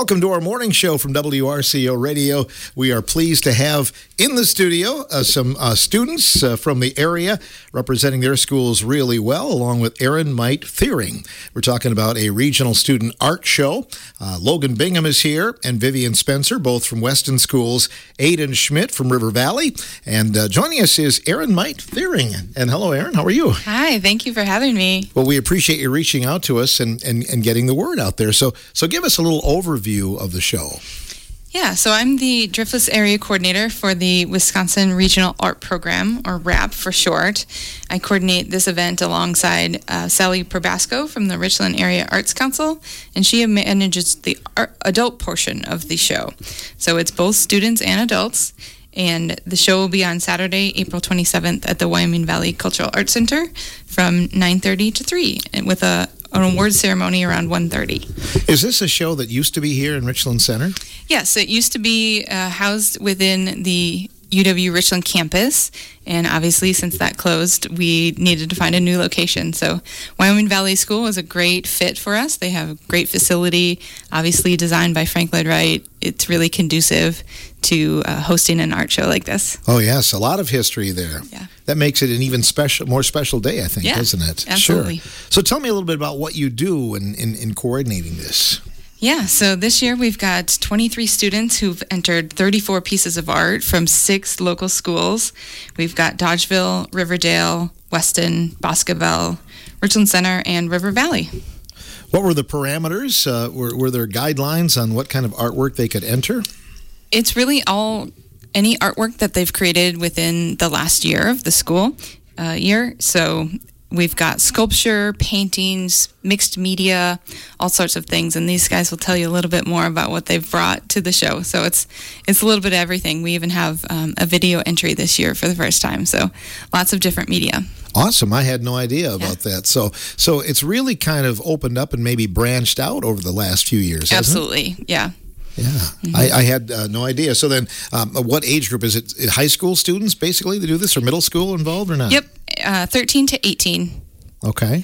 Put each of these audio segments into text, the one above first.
Welcome to our morning show from WRCO Radio. We are pleased to have in the studio some students from the area representing their schools really well, along with Aaron Might Thiering. We're talking about a regional student art show. Logan Bingham is here and Vivian Spencer, both from Weston Schools, Aiden Schmidt from River Valley, and joining us is Aaron Might Thiering. And hello, Aaron. How are you? Hi. Thank you for having me. Well, we appreciate you reaching out to us and getting the word out there. So give us a little overview of the show. Yeah, so I'm the Driftless Area Coordinator for the Wisconsin Regional Art Program, or RAP for short. I coordinate this event alongside Sally Probasco from the Richland Area Arts Council, and she manages the adult portion of the show. So it's both students and adults, and the show will be on Saturday, April 27th at the Wyoming Valley Cultural Arts Center from 9:30 to 3, and with an award ceremony around 1:30. Is this a show that used to be here in Richland Center? Yes, it used to be housed within the UW Richland campus, and obviously since that closed, we needed to find a new location. So Wyoming Valley School was a great fit for us. They have a great facility, obviously designed by Frank Lloyd Wright. It's really conducive to hosting an art show like this. Oh, yes, a lot of history there. Yeah. That makes it an even more special day, I think, doesn't it? Absolutely. Sure. So tell me a little bit about what you do in coordinating this. Yeah, so this year we've got 23 students who've entered 34 pieces of art from 6 local schools. We've got Dodgeville, Riverdale, Weston, Boscoville, Richland Center, and River Valley. What were the parameters? Were there guidelines on what kind of artwork they could enter? It's really any artwork that they've created within the last year of the school year. So we've got sculpture, paintings, mixed media, all sorts of things. And these guys will tell you a little bit more about what they've brought to the show. So it's a little bit of everything. We even have a video entry this year for the first time. So lots of different media. Awesome. I had no idea about that. So it's really kind of opened up and maybe branched out over the last few years, hasn't it? Absolutely. Yeah. Yeah, mm-hmm. I had no idea. So then what age group is it? High school students basically that do this, or middle school involved or not? Yep, 13 to 18. Okay.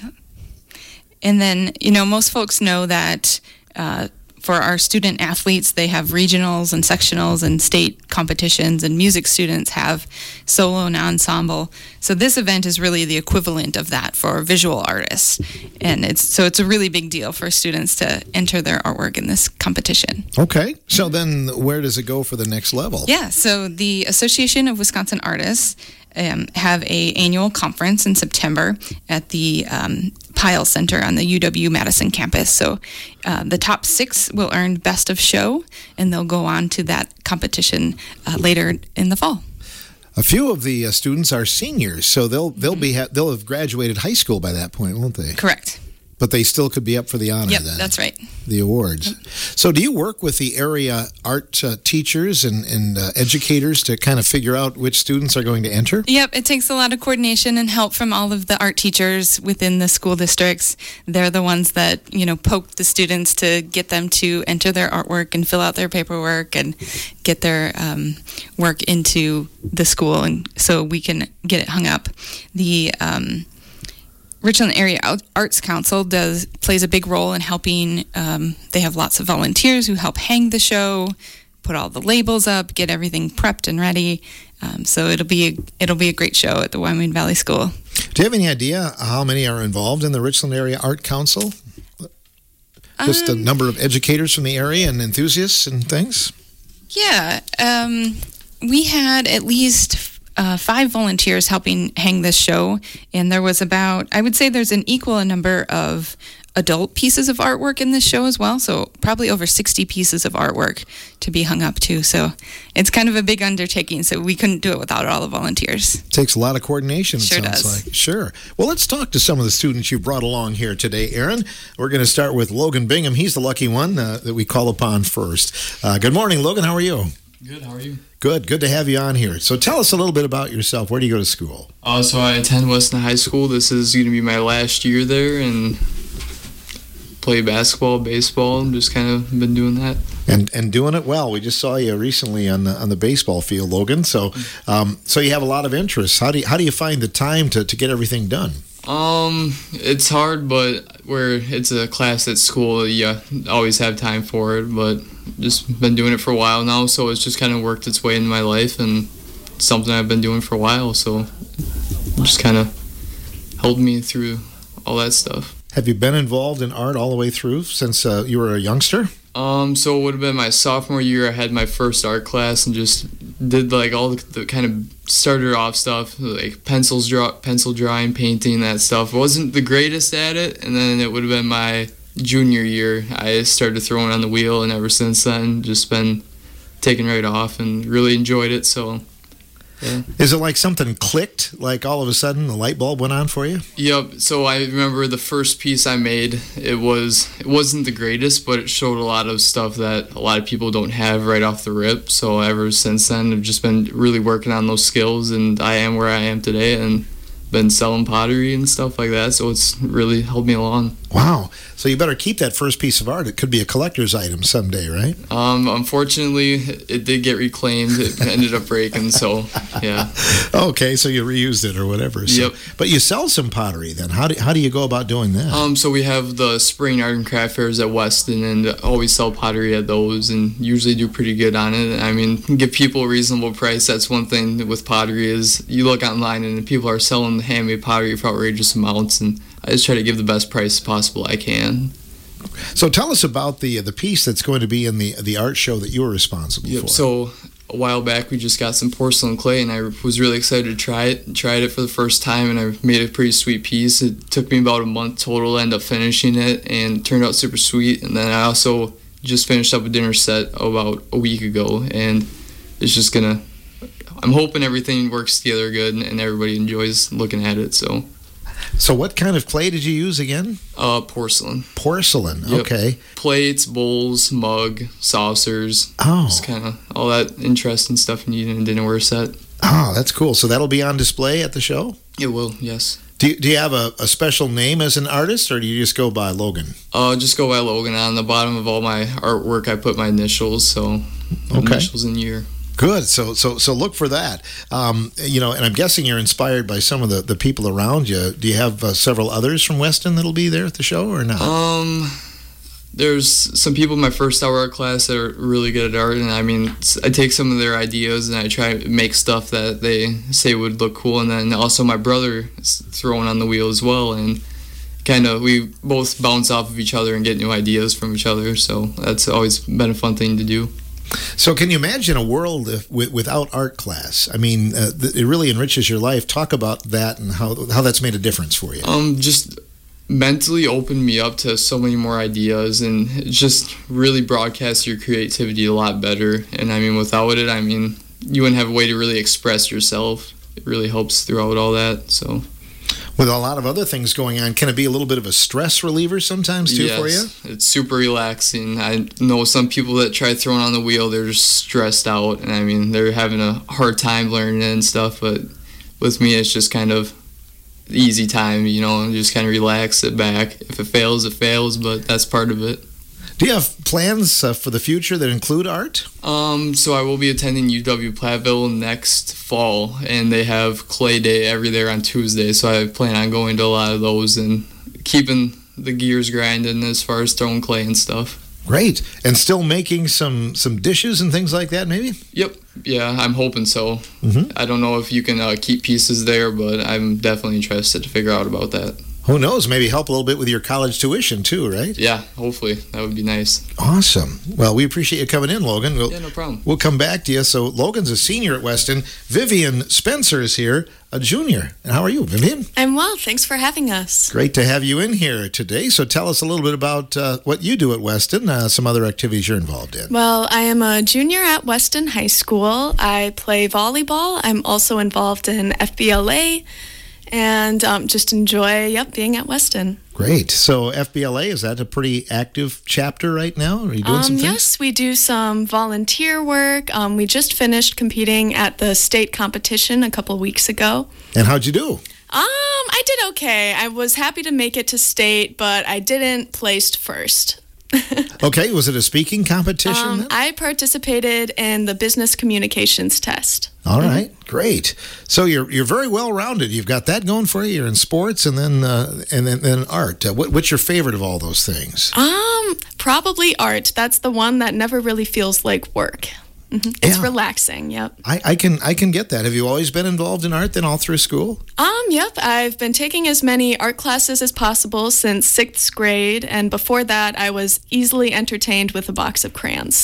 And then, most folks know that for our student athletes, they have regionals and sectionals and state competitions, and music students have solo and ensemble. So this event is really the equivalent of that for visual artists. And it's a really big deal for students to enter their artwork in this competition. Okay. So then where does it go for the next level? Yeah. So the Association of Wisconsin Artists have a annual conference in September at the Pyle Center on the UW-Madison campus. So the top 6 will earn Best of Show, and they'll go on to that competition later in the fall. A few of the students are seniors, so they'll have graduated high school by that point, won't they? Correct. But they still could be up for the honor Yep, then. that's right. The awards. So do you work with the area art teachers and educators to kind of figure out which students are going to enter? Yep, it takes a lot of coordination and help from all of the art teachers within the school districts. They're the ones that, poke the students to get them to enter their artwork and fill out their paperwork and get their work into the school, and so we can get it hung up. The Richland Area Arts Council plays a big role in helping. They have lots of volunteers who help hang the show, put all the labels up, get everything prepped and ready. So it'll be a great show at the Wyoming Valley School. Do you have any idea how many are involved in the Richland Area Art Council? Just a number of educators from the area and enthusiasts and things? Yeah. We had at least 5 volunteers helping hang this show, and there was I would say there's an equal number of adult pieces of artwork in this show as well, so probably over 60 pieces of artwork to be hung up to. So it's kind of a big undertaking, so we couldn't do it without all the volunteers. Takes a lot of coordination, Sure sounds does. like. Sure. Well, let's talk to some of the students you brought along here today, Aaron. We're going to start with Logan Bingham. He's the lucky one that we call upon first. Good morning, Logan. How are you? Good, how are you? Good to have you on here. So tell us a little bit about yourself. Where do you go to school? So I attend Weston High School. This is going to be my last year there, and play basketball, baseball, and just kind of been doing that. And doing it well. We just saw you recently on the baseball field, Logan. So so you have a lot of interests. How do you find the time to get everything done? It's hard, but where it's a class at school, you always have time for it, but just been doing it for a while now, so it's just kind of worked its way into my life, and something I've been doing for a while, so just kind of helped me through all that stuff. Have you been involved in art all the way through since you were a youngster? So it would have been my sophomore year. I had my first art class and just did like all the kind of started off stuff, like pencil drawing, painting, that stuff. Wasn't the greatest at it, and then it would have been my junior year. I started throwing on the wheel, and ever since then, just been taking right off and really enjoyed it. So. Yeah. Is it like something clicked, like all of a sudden the light bulb went on for you? Yep. So I remember the first piece I made, it wasn't the greatest, but it showed a lot of stuff that a lot of people don't have right off the rip. So ever since then, I've just been really working on those skills, and I am where I am today, and been selling pottery and stuff like that. So it's really helped me along. Wow. So you better keep that first piece of art. It could be a collector's item someday, right? Unfortunately, it did get reclaimed. It ended up breaking, so yeah. Okay, so you reused it or whatever. So, yep. But you sell some pottery then. How do you go about doing that? So we have the spring art and craft fairs at Weston, and always sell pottery at those, and usually do pretty good on it. I mean, give people a reasonable price. That's one thing with pottery is you look online and people are selling handmade pottery for outrageous amounts, and I just try to give the best price possible I can. So tell us about the piece that's going to be in the art show that you were responsible for. So a while back we just got some porcelain clay, and I was really excited to try it. Tried it for the first time, and I made a pretty sweet piece. It took me about a month total to end up finishing it, and it turned out super sweet. And then I also just finished up a dinner set about a week ago, and it's just gonna, I'm hoping everything works together good and everybody enjoys looking at it. So what kind of clay did you use again? Porcelain. Porcelain, Yep. Okay. Plates, bowls, mug, saucers. Oh. Just kind of all that interesting stuff you need in a dinnerware set. Oh, that's cool. So that'll be on display at the show? It will, yes. Do you have a special name as an artist, or do you just go by Logan? Just go by Logan. On the bottom of all my artwork, I put my initials, so initials and year. Good. So look for that. And I'm guessing you're inspired by some of the people around you. Do you have several others from Weston that'll be there at the show or not? There's some people in my first hour art class that are really good at art, and I mean, I take some of their ideas and I try to make stuff that they say would look cool, and then also my brother is throwing on the wheel as well, and kind of we both bounce off of each other and get new ideas from each other, so that's always been a fun thing to do. So can you imagine a world without art class? I mean, it really enriches your life. Talk about that and how that's made a difference for you. Just mentally opened me up to so many more ideas, and it just really broadcasts your creativity a lot better. And I mean, without it, I mean, you wouldn't have a way to really express yourself. It really helps throughout all that, so... With a lot of other things going on, can it be a little bit of a stress reliever sometimes too for you? Yes, it's super relaxing. I know some people that try throwing on the wheel, they're just stressed out, and I mean, they're having a hard time learning it and stuff, but with me, it's just kind of easy time, just kind of relax, sit back. If it fails, it fails, but that's part of it. Do you have plans for the future that include art? So I will be attending UW Platteville next fall, and they have Clay Day every day on Tuesday, so I plan on going to a lot of those and keeping the gears grinding as far as throwing clay and stuff. Great. And still making some dishes and things like that, maybe? Yep. Yeah, I'm hoping so. Mm-hmm. I don't know if you can keep pieces there, but I'm definitely interested to figure out about that. Who knows? Maybe help a little bit with your college tuition too, right? Yeah, hopefully. That would be nice. Awesome. Well, we appreciate you coming in, Logan. Yeah, no problem. We'll come back to you. So Logan's a senior at Weston. Vivian Spencer is here, a junior. And how are you, Vivian? I'm well. Thanks for having us. Great to have you in here today. So tell us a little bit about what you do at Weston, some other activities you're involved in. Well, I am a junior at Weston High School. I play volleyball. I'm also involved in FBLA. And just enjoy, being at Weston. Great. So FBLA, is that a pretty active chapter right now? Are you doing some things? Yes, we do some volunteer work. We just finished competing at the state competition a couple weeks ago. And how'd you do? I did okay. I was happy to make it to state, but I didn't place first. Okay, was it a speaking competition then? I participated in the business communications test. All right, Great. So you're very well rounded. You've got that going for you. You're in sports and then art. What's your favorite of all those things? Probably art. That's the one that never really feels like work. It's relaxing. Yep. I can get that. Have you always been involved in art then all through school? Yep. I've been taking as many art classes as possible since 6th grade, and before that, I was easily entertained with a box of crayons.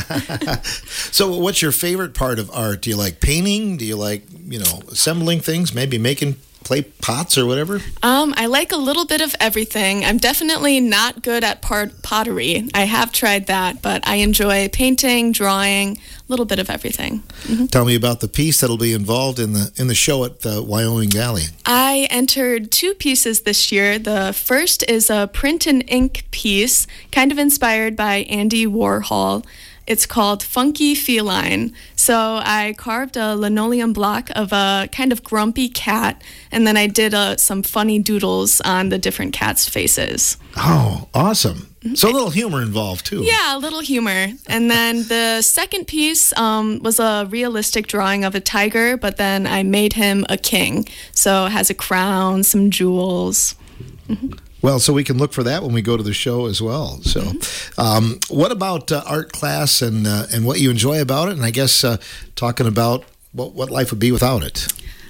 So, what's your favorite part of art? Do you like painting? Do you like assembling things? Maybe making clay pots or whatever? I like a little bit of everything. I'm definitely not good at pottery. I have tried that, but I enjoy painting, drawing, a little bit of everything. Tell me about the piece that'll be involved in the show at the Wyoming Valley. I entered 2 pieces this year. The first is a print and ink piece, kind of inspired by Andy Warhol. It's called Funky Feline. So I carved a linoleum block of a kind of grumpy cat, and then I did some funny doodles on the different cats' faces. Oh, awesome. So a little humor involved, too. Yeah, a little humor. And then the second piece was a realistic drawing of a tiger, but then I made him a king. So it has a crown, some jewels. Well, so we can look for that when we go to the show as well. So, what about art class and what you enjoy about it? And I guess talking about what life would be without it.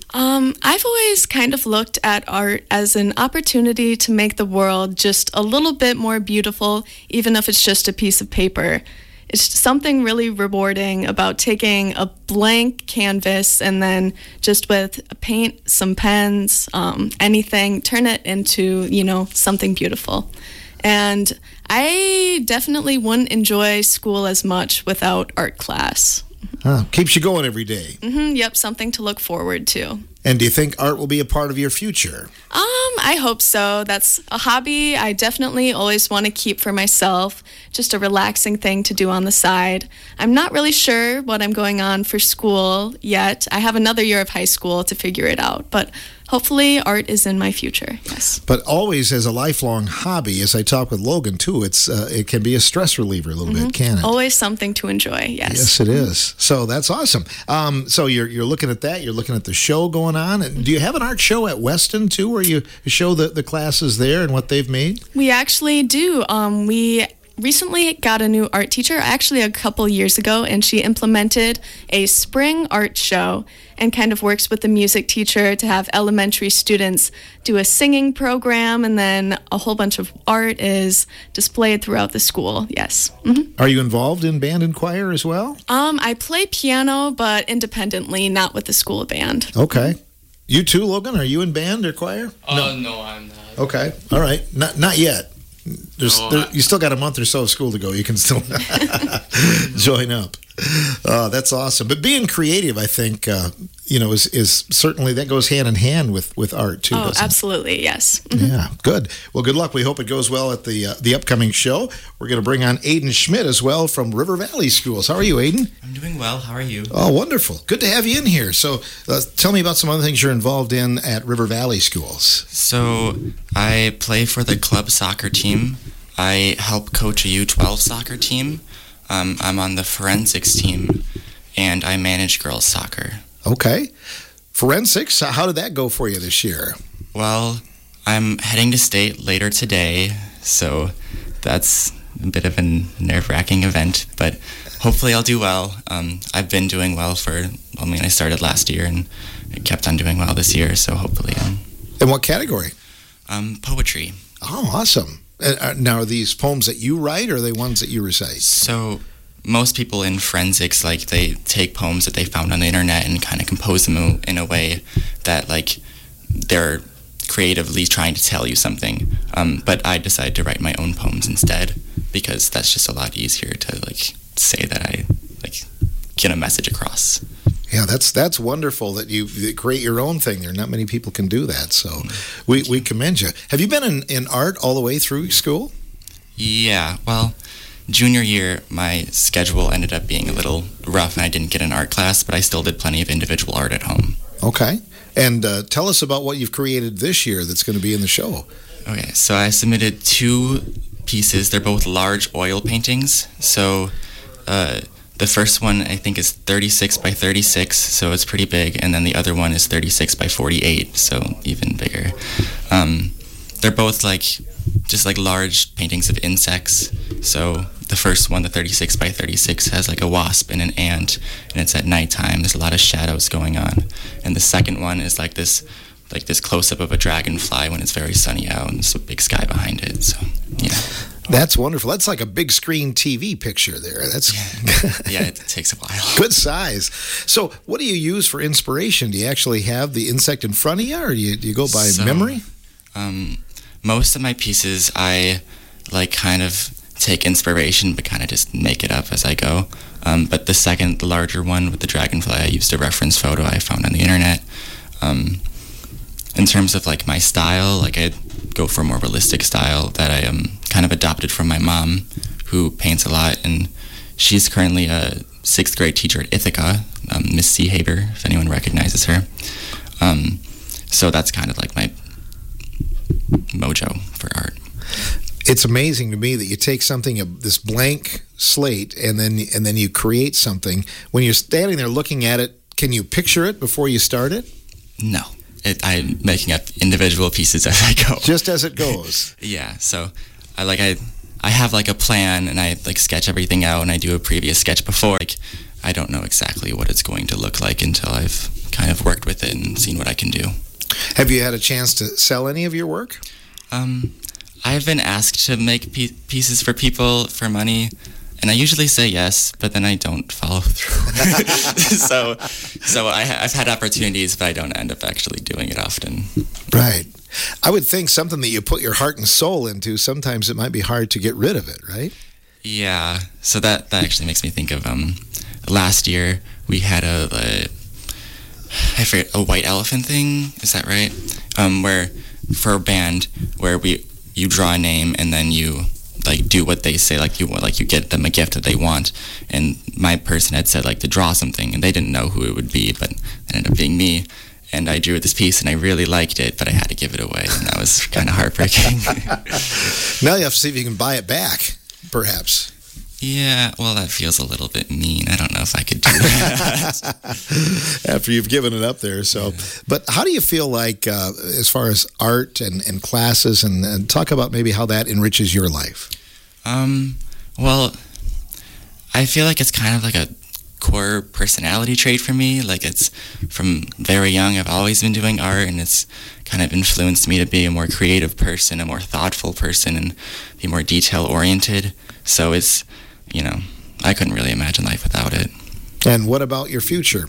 I've always kind of looked at art as an opportunity to make the world just a little bit more beautiful, even if it's just a piece of paper. It's something really rewarding about taking a blank canvas and then just with paint, some pens, anything, turn it into, something beautiful. And I definitely wouldn't enjoy school as much without art class. Keeps you going every day. Yep, something to look forward to. And do you think art will be a part of your future? I hope so. That's a hobby I definitely always want to keep for myself, just a relaxing thing to do on the side. I'm not really sure what I'm going on for school yet. I have another year of high school to figure it out, but hopefully art is in my future, yes. But always as a lifelong hobby, as I talk with Logan too, it can be a stress reliever a little bit, can it? Always something to enjoy, yes. Yes, it is. So that's awesome. So you're looking at that, you're looking at the show going on. And do you have an art show at Weston too, where you show the classes there and what they've made? We actually do. We recently got a new art teacher, actually a couple years ago, and she implemented a spring art show and kind of works with the music teacher to have elementary students do a singing program, and then a whole bunch of art is displayed throughout the school, yes. Are you involved in band and choir as well? I play piano, but independently, not with the school band. Okay. You too, Logan? Are you in band or choir? No, I'm not. Okay. All right. Not yet. You still got a month or so of school to go. You can still join up. That's awesome. But being creative, I think, is certainly, that goes hand in hand with art too. Oh, absolutely, yes. Yeah, good. Well, good luck. We hope it goes well at the upcoming show. We're going to bring on Aiden Schmidt as well from River Valley Schools. How are you, Aiden? I'm doing well. How are you? Oh, wonderful. Good to have you in here. So tell me about some other things you're involved in at River Valley Schools. So I play for the club soccer team. I help coach a U12 soccer team. I'm on the forensics team, and I manage girls soccer. Okay. Forensics, how did that go for you this year? Well, I'm heading to state later today, so that's a bit of a nerve-wracking event, but hopefully I'll do well. I've been doing well I started last year, and I kept on doing well this year, so hopefully. In what category? Poetry. Oh, awesome. Now, are these poems that you write, or are they ones that you recite? So most people in forensics, they take poems that they found on the internet and kind of compose them in a way that, they're creatively trying to tell you something. But I decided to write my own poems instead, because that's just a lot easier to, say that I, get a message across. Yeah, that's wonderful that you create your own thing there. Not many people can do that, so we commend you. Have you been in art all the way through school? Yeah, well, junior year, my schedule ended up being a little rough, and I didn't get an art class, but I still did plenty of individual art at home. Okay, and tell us about what you've created this year that's going to be in the show. Okay, so I submitted 2 pieces. They're both large oil paintings, so the first one I think is 36 by 36, so it's pretty big, and then the other one is 36 by 48, so even bigger. They're both just large paintings of insects. So the first one, the 36 by 36, has a wasp and an ant, and it's at nighttime. There's a lot of shadows going on. And the second one is this close-up of a dragonfly when it's very sunny out, and there's a big sky behind it. So, yeah. That's wonderful. That's like a big screen TV picture there. That's yeah, it takes a while. Good size. So what do you use for inspiration? Do you actually have the insect in front of you, or do you go by memory? Most of my pieces, I kind of take inspiration, but kind of just make it up as I go. But the larger one with the dragonfly, I used a reference photo I found on the internet. In terms of my style, I go for a more realistic style that I kind of adopted from my mom, who paints a lot, and she's currently a 6th grade teacher at Ithaca, Miss Seahaber, if anyone recognizes her. So that's kind of my mojo for art. It's amazing to me that you take something, this blank slate, and then you create something. When you're standing there looking at it, can you picture it before you start it? No. I'm making up individual pieces as I go. Just as it goes. Yeah. So I have a plan, and I sketch everything out, and I do a previous sketch before. I don't know exactly what it's going to look like until I've kind of worked with it and seen what I can do. Have you had a chance to sell any of your work? I've been asked to make pieces for people for money, and I usually say yes, but then I don't follow through. so I've had opportunities, but I don't end up actually doing it often. Right. I would think something that you put your heart and soul into, sometimes it might be hard to get rid of it, right? Yeah. So that actually makes me think of last year we had I forget, a white elephant thing. Is that right? Where for a band where you draw a name and then you do what they say, you get them a gift that they want. And my person had said to draw something, and they didn't know who it would be, but it ended up being me. And I drew this piece, and I really liked it, but I had to give it away, and that was kind of heartbreaking. Now you have to see if you can buy it back, perhaps. Yeah, well, that feels a little bit mean. I don't know if I could do that. After you've given it up there. So, yeah. But how do you feel as far as art and classes, and talk about maybe how that enriches your life? Well, I feel it's kind of a core personality trait for me. It's from very young, I've always been doing art, and it's kind of influenced me to be a more creative person, a more thoughtful person, and be more detail-oriented. So it's, I couldn't really imagine life without it. And what about your future?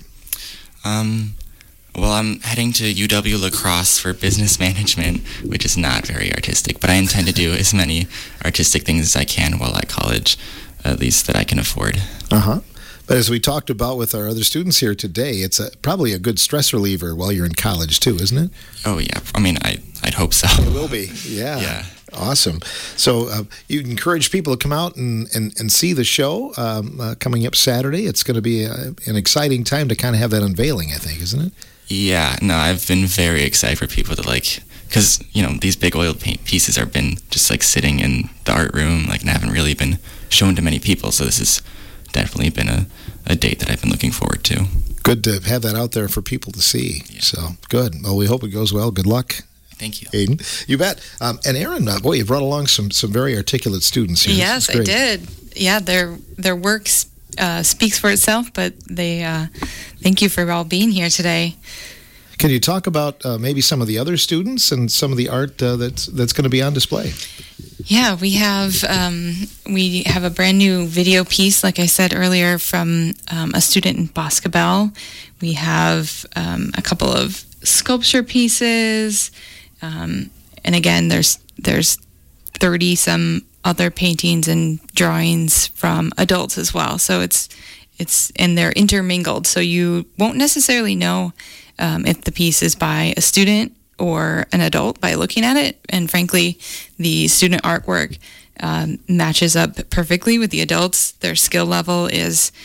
Well, I'm heading to UW La Crosse for business management, which is not very artistic, but I intend to do as many artistic things as I can while at college, at least that I can afford. Uh-huh. But as we talked about with our other students here today, it's probably a good stress reliever while you're in college too, isn't it? Oh, yeah. I mean, I'd hope so. It will be, yeah. Yeah. Awesome. So you encourage people to come out and see the show coming up Saturday. It's going to be an exciting time to kind of have that unveiling, I think, isn't it? Yeah. No, I've been very excited for people to because, these big oil paint pieces have been just sitting in the art room, and haven't really been shown to many people. So this has definitely been a date that I've been looking forward to. Good to have that out there for people to see. Yeah. So good. Well, we hope it goes well. Good luck. Thank you. Aiden. You bet. And Erin, boy, you brought along some very articulate students here. Yes, I did. Yeah, their work speaks for itself, but they thank you for all being here today. Can you talk about maybe some of the other students and some of the art that's going to be on display? Yeah, we have a brand new video piece, like I said earlier, from a student in Boscobel. We have a couple of sculpture pieces, and again, there's 30 some other paintings and drawings from adults as well. So it's and they're intermingled, so you won't necessarily know if the piece is by a student or an adult by looking at it. And frankly, the student artwork matches up perfectly with the adults. Their skill level is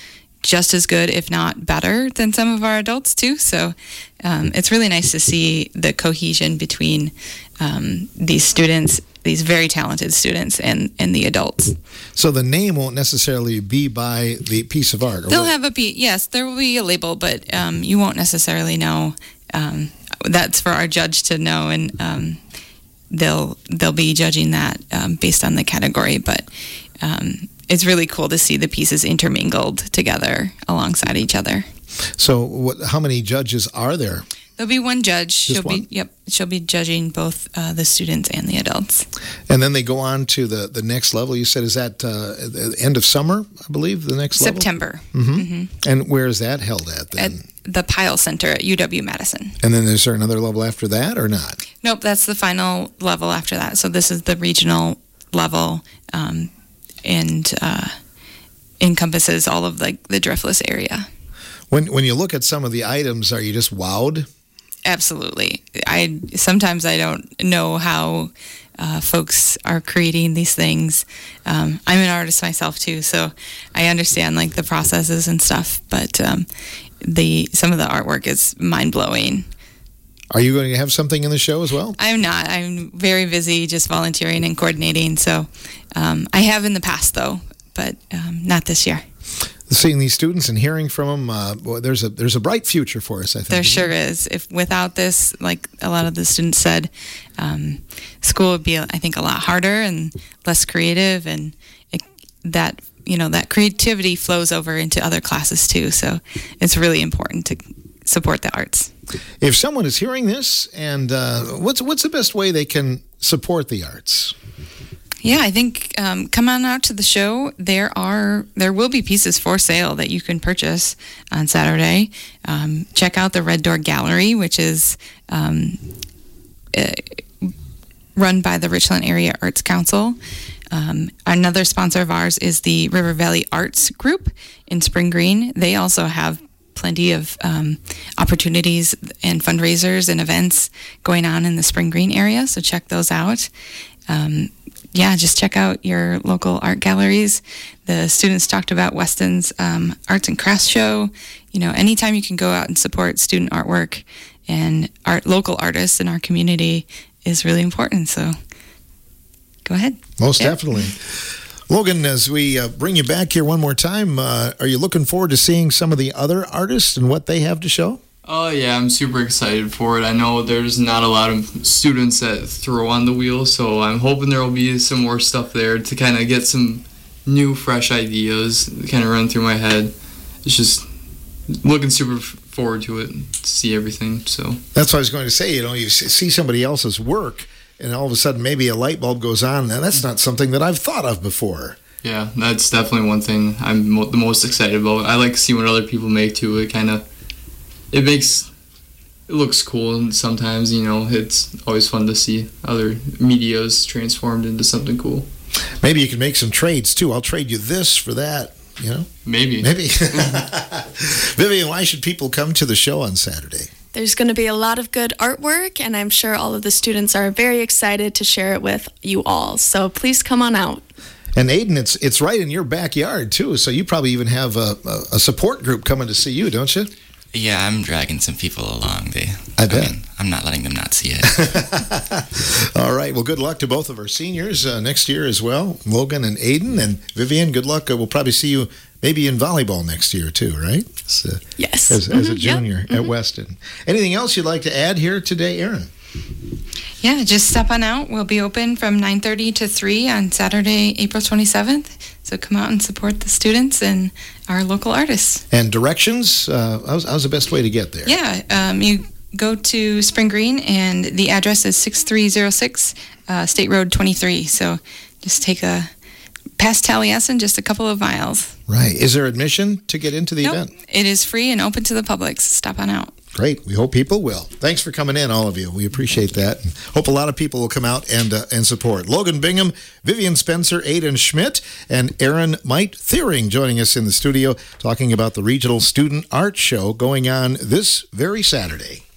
just as good, if not better, than some of our adults too. So it's really nice to see the cohesion between these students, these very talented students, and the adults. So the name won't necessarily be by the piece of art. They'll have yes, there will be a label, but you won't necessarily know. That's for our judge to know, and they'll be judging that based on the category. But it's really cool to see the pieces intermingled together alongside each other. So how many judges are there? There'll be one judge. She'll be judging both the students and the adults. And then they go on to the next level. You said, is that the end of summer, I believe, the next level? September. Mm-hmm. Mm-hmm. And where is that held at then? At the Pyle Center at UW-Madison. And then is there another level after that or not? Nope, that's the final level after that. So this is the regional level, and encompasses all of the Driftless area. When you look at some of the items, are you just wowed? Absolutely. Sometimes I don't know how folks are creating these things. I'm an artist myself too, so I understand the processes and stuff. But some of the artwork is mind blowing. Are you going to have something in the show as well? I'm not. I'm very busy just volunteering and coordinating. So I have in the past though, but not this year. Seeing these students and hearing from them, there's a bright future for us, I think. There sure is. If without this, like a lot of the students said, school would be, I think, a lot harder and less creative, and that creativity flows over into other classes too. So it's really important to support the arts. If someone is hearing this, and what's the best way they can support the arts? Yeah, I think come on out to the show. There will be pieces for sale that you can purchase on Saturday. Check out the Red Door Gallery, which is run by the Richland Area Arts Council. Another sponsor of ours is the River Valley Arts Group in Spring Green. They also have plenty of opportunities and fundraisers and events going on in the Spring Green area, so check those out. Just check out your local art galleries. The students talked about Weston's Arts and Crafts Show. Anytime you can go out and support student artwork and local artists in our community is really important. So go ahead. Most definitely. Logan, as we bring you back here one more time, are you looking forward to seeing some of the other artists and what they have to show? Oh, yeah, I'm super excited for it. I know there's not a lot of students that throw on the wheel, so I'm hoping there will be some more stuff there to kind of get some new, fresh ideas kind of run through my head. It's just looking super forward to it, to see everything. So that's what I was going to say. You see somebody else's work, and all of a sudden maybe a light bulb goes on, and that's not something that I've thought of before. Yeah, that's definitely one thing I'm the most excited about. I like to see what other people make, too. It looks cool, and sometimes, it's always fun to see other medias transformed into something cool. Maybe you can make some trades, too. I'll trade you this for that, Maybe. Vivian, why should people come to the show on Saturday? There's going to be a lot of good artwork, and I'm sure all of the students are very excited to share it with you all. So please come on out. And Aiden, it's right in your backyard, too, so you probably even have a support group coming to see you, don't you? Yeah, I'm dragging some people along. I bet. I'm not letting them not see it. All right. Well, good luck to both of our seniors next year as well, Logan and Aiden. And Vivian, good luck. We'll probably see you maybe in volleyball next year too, right? Yes. As a junior at Weston. Anything else you'd like to add here today, Erin? Yeah, just step on out. We'll be open from 9:30 to 3 on Saturday, April 27th. So come out and support the students and our local artists. And directions, how's the best way to get there? Yeah, you go to Spring Green, and the address is 6306 State Road 23. So just take past Taliesin, just a couple of miles. Right. Is there admission to get into the event? It is free and open to the public, so stop on out. Great. We hope people will. Thanks for coming in, all of you. We appreciate that. And hope a lot of people will come out and support. Logan Bingham, Vivian Spencer, Aiden Schmidt, and Erin Might Thiering joining us in the studio talking about the Regional Student Art Show going on this very Saturday.